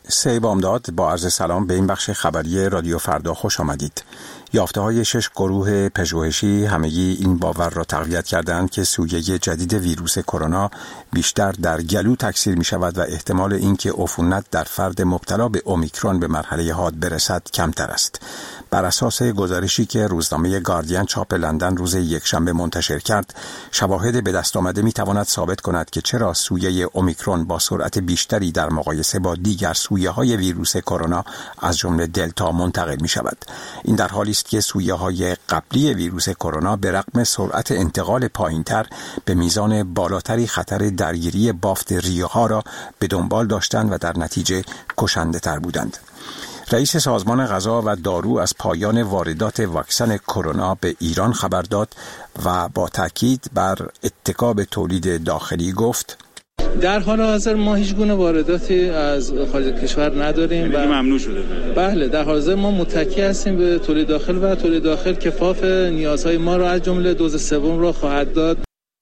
سه بامداد با عرض سلام به این بخش خبری رادیو فردا خوش آمدید. یافته‌های 6 گروه پژوهشی همگی این باور را تقویت کردند که سویه جدید ویروس کرونا بیشتر در گلو تکثیر می شود و احتمال اینکه عفونت در فرد مبتلا به اومیکرون به مرحله حاد برسد کمتر است. بر اساس گزارشی که روزنامه گاردین چاپ لندن روز یکشنبه منتشر کرد، شواهد به دست آمده می تواند ثابت کند که چرا سویه اومیکرون با سرعت بیشتری در مقایسه با دیگر سویه‌های ویروس کرونا از جمله دلتا منتقل می شود. این در حالی است که سویه‌های قبلی ویروس کرونا به رغم سرعت انتقال پایین‌تر به میزان بالاتری خطر درگیری بافت ریه‌ها را به دنبال داشتند و در نتیجه کشنده‌تر بودند. رئیس سازمان غذا و دارو از پایان واردات واکسن کرونا به ایران خبر داد و با تاکید بر اتکا به تولید داخلی گفت: در حال حاضر ما هیچ گونه وارداتی از خارج کشور نداریم و ممنوع شده. بله، در حال حاضر ما متکی هستیم به تولید داخل و تولید داخل کفاف نیازهای ما را از جمله دوز سوم را خواهد داد.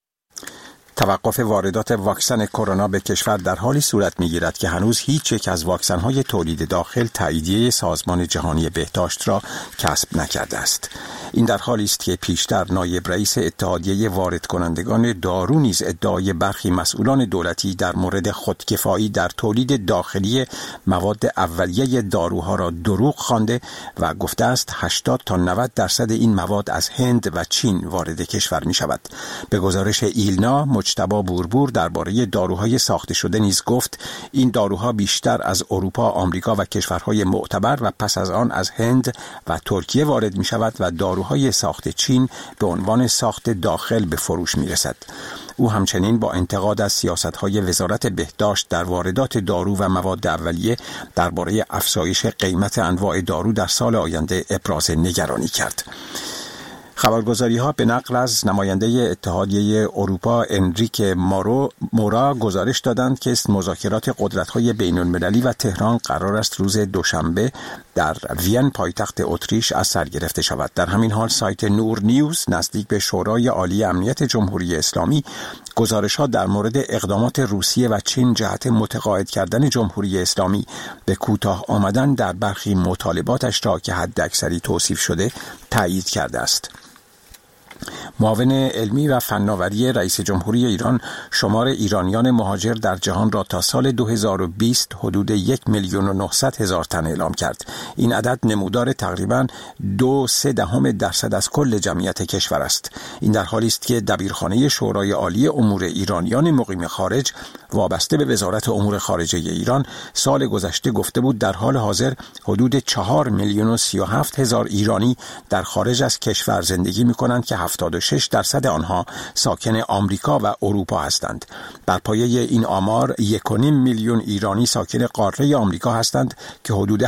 توقف واردات واکسن کرونا به کشور در حالی صورت می‌گیرد که هنوز هیچ یک از واکسن‌های تولید داخل تاییدیه سازمان جهانی بهداشت را کسب نکرده است. این در حالی است که پیشتر نایب رئیس اتحادیه وارد کنندگان دارو نیز ادعای برخی مسئولان دولتی در مورد خودکفایی در تولید داخلی مواد اولیه داروها را دروغ خوانده و گفته است 80 تا 90% این مواد از هند و چین وارد کشور می‌شود. به گزارش ایلنا، مجتبی بوربور درباره داروهای ساخته شده نیز گفت این داروها بیشتر از اروپا، آمریکا و کشورهای معتبر و پس از آن از هند و ترکیه وارد می شود و داروهای ساخت چین به عنوان ساخت داخل به فروش می رسد. او همچنین با انتقاد از سیاست‌های وزارت بهداشت در واردات دارو و مواد اولیه درباره افزایش قیمت انواع دارو در سال آینده ابراز نگرانی کرد. خبرگزاری‌ها به نقل از نماینده اتحادیه اروپا انریک مورا گزارش دادند که مذاکرات قدرت‌های بین‌المللی و تهران قرار است روز دوشنبه در وین پایتخت اتریش از سر گرفته شود. در همین حال سایت نور نیوز نزدیک به شورای عالی امنیت جمهوری اسلامی گزارش‌ها در مورد اقدامات روسیه و چین جهت متقاعد کردن جمهوری اسلامی به کوتاه آمدن در برخی مطالباتش را که حداکثری توصیف شده تایید کرده است. معاون علمی و فناوری رئیس جمهوری ایران شمار ایرانیان مهاجر در جهان را تا سال 2020 حدود 1,900,000 تن اعلام کرد. این عدد نمودار تقریباً 2.3% از کل جمعیت کشور است. این در حالی است که دبیرخانه شورای عالی امور ایرانیان مقیم خارج وابسته به وزارت امور خارجه ایران سال گذشته گفته بود در حال حاضر حدود 4,037,000 ایرانی در خارج از کشور زندگی می‌کنند که 76% آنها ساکن آمریکا و اروپا هستند. بر پایه این آمار 1.5 میلیون ایرانی ساکن قاره آمریکا هستند که حدود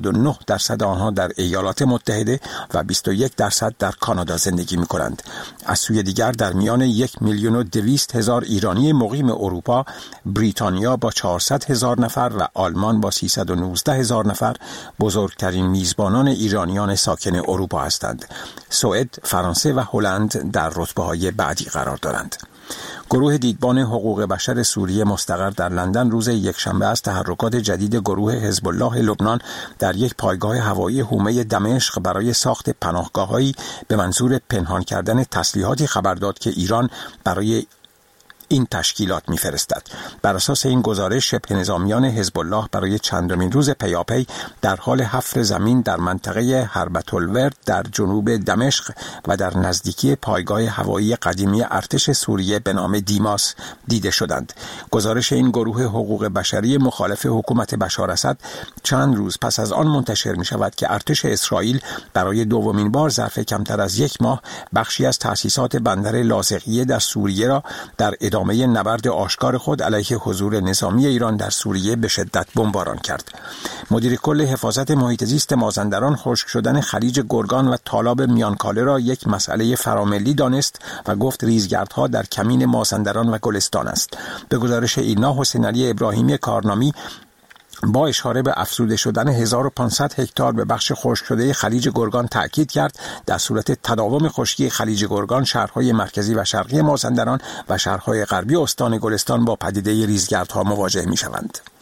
79% آنها در ایالات متحده و 21% در کانادا زندگی می‌کنند. از سوی دیگر در میان 1,200,000 ایرانی مقیم اروپا، بریتانیا با 400,000 نفر و آلمان با 319,000 نفر بزرگترین میزبانان ایرانیان ساکن اروپا هستند. سوئد، فرانسه و هلند در رتبه‌های بعدی قرار دارند. گروه دیدبان حقوق بشر سوریه مستقر در لندن روز یکشنبه از تحرکات جدید گروه حزب الله لبنان در یک پایگاه هوایی حومه دمشق برای ساخت پناهگاه‌هایی به منظور پنهان کردن تسلیحاتی خبر داد که ایران برای این تشکیلات می‌فرستد. بر اساس این گزارش شبه نظامیان حزب الله برای چندمین روز پیاپی در حال حفر زمین در منطقه هربت الورد در جنوب دمشق و در نزدیکی پایگاه هوایی قدیمی ارتش سوریه به نام دیماس دیده شدند. گزارش این گروه حقوق بشری مخالف حکومت بشار اسد چند روز پس از آن منتشر می‌شود که ارتش اسرائیل برای دومین بار ظرف کمتر از یک ماه بخشی از تأسیسات بندر لاذقیه در سوریه را در ادامه نبرد آشکار خود علیه حضور نظامی ایران در سوریه به شدت بمباران کرد. مدیر کل حفاظت محیط زیست مازندران خشک شدن خلیج گرگان و تالاب میانکاله را یک مسئله فراملی دانست و گفت ریزگردها در کمین مازندران و گلستان است. به گزارش ایلنا، حسین علی ابراهیمی کارنامی با اشاره به افزوده شدن 1500 هکتار به بخش خشک شده خلیج گرگان تأکید کرد در صورت تداوم خشکی خلیج گرگان شهرهای مرکزی و شرقی مازندران و شهرهای غربی استان گلستان با پدیده ریزگردها مواجه می‌شوند.